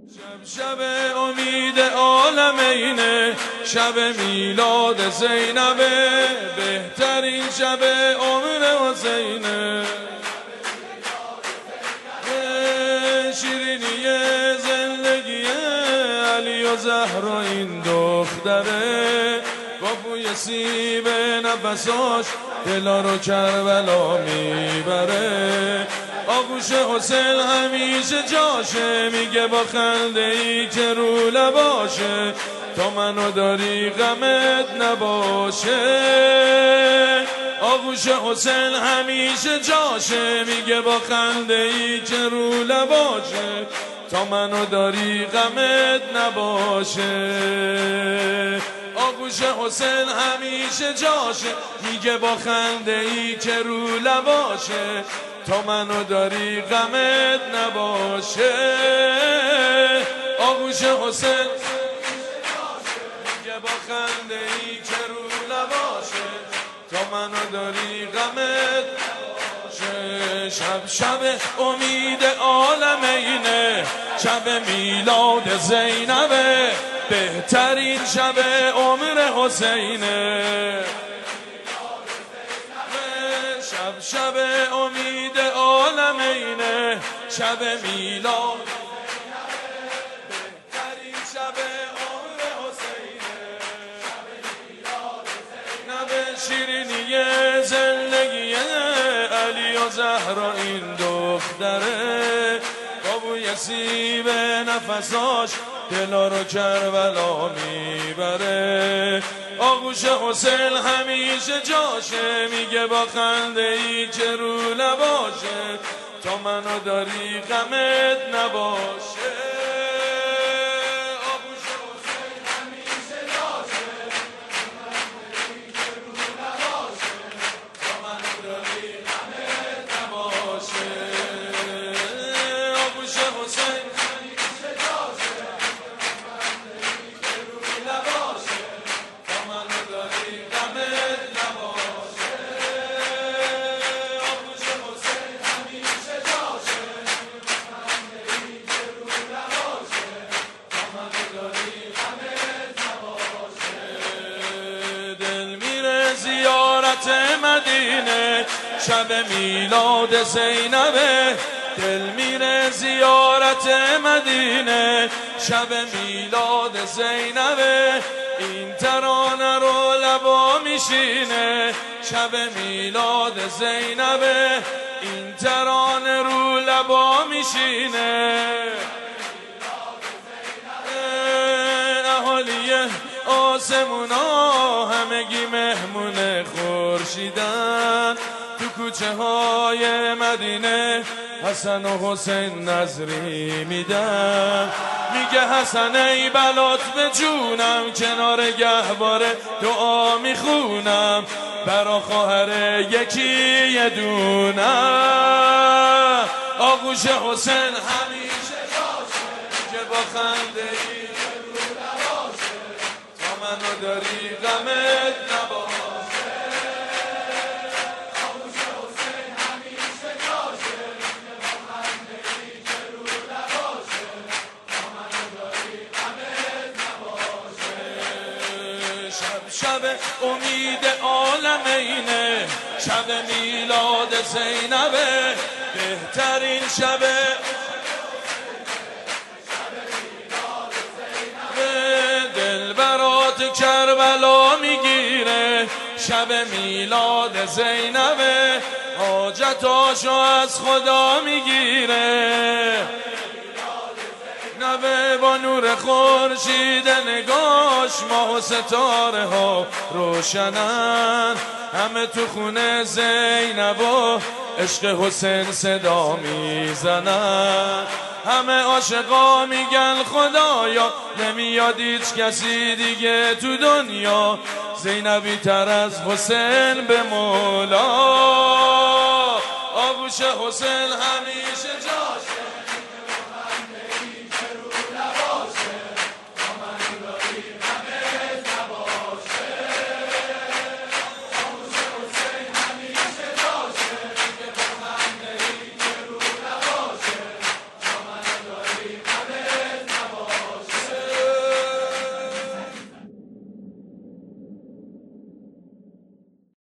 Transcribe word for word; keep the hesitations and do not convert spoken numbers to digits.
شب شب امید عالمینه، شب میلاد زینبه، بهترین شب عمر حسینه. شیرینی زندگی علی و زهرا این دختره، با بوی سیب نفساش دلا رو کربلا میبره. آغوش حسین همیشه جاشه، میگه با خنده ای که رو لباشه، تا منو داری غمت نباشه. آغوش حسین همیشه جاشه، میگه با خنده ای که رو لباشه، تا منو داری غمت نباشه. آغوش حسین همیشه جاشه، میگه با خنده ای که رو لباشه، تا منو داری غمت نباشه. آغوش حسین میگه با خنده ای که رو لباشه، تا منو داری غمت نباشه. شب شب امید عالمینه، شب میلاد زینبه، بهترین شب عمر حسینه. شب شب امید عالمینه، شب میلاد بهترین شب عمر حسینه. نبه شیرینی زندگی علی و زهرا این دختره، با بوی سیب نفساش دلا رو کربلا میبره. آغوش حسین همیشه جاشه، میگه با خنده ای که رو لباشه، تا منو داری غمت نباشه. آغوش حسین همیشه جاشه، که رو لباشه، تا منو داری غمت نباشه. آغوش حسین همیشه جاشه، که رو لباشه، تا منو داری غمت نباشه. آغوش حسین همیشه جاشه، که رو لباشه، تا منو داری غمت نباشه. دل میره زیارت مدینه، شب میلاد زینبه، دل میره زیارت مدینه، شب میلاد زینبه. این ترانه رو لبا میشینه، شب میلاد زینبه، این ترانه رو لبا میشینه. اهالی آسمونا همگی مهمون خورشیدن، تو کوچه های مدینه حسن و حسین نظری میدن. میگه حسن ای بلات به جونم، کنار گهواره دعا میخونم، برا خواهر یکی یه دونم. آغوش حسین همیشه جاشه، که با خنده ای که رو لباشه، تا منو داری غمت نباشه. آغوش حسین همیشه جاشه، که با خنده ای که رو لباشه، تا منو داری غمت نباشه. شب شب امید عالمینه، شب میلاد زینبه، بهترین شب دل برات کربلا میگیره. شب میلاد زینبه، حاجتاشو از خدا میگیره. نبه با نور خورشید نگاش، ماه و ستاره ها روشنن، همه تو خونه زینب و عشق حسین صدا میزنن. همه عاشقا میگن خدایا، نمیاد هیچ کسی دیگه تو دنیا زینبی تر از حسین به مولا. آغوش حسین همیشه